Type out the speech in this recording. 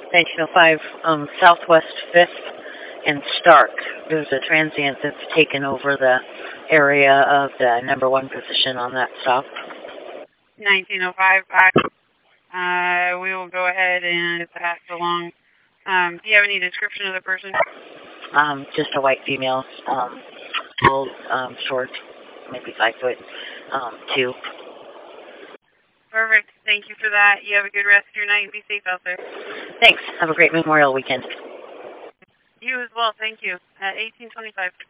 1905, Southwest 5th and Stark. There's a transient that's taken over the area of the number 1 position on that stop. 1905, we will go ahead and pass along. Do you have any description of the person? Just a white female, little, short, maybe 5 foot, 2. Perfect. Thank you for that. You have a good rest of your night and be safe out there. Thanks. Have a great Memorial weekend. You as well. Thank you. At 1825.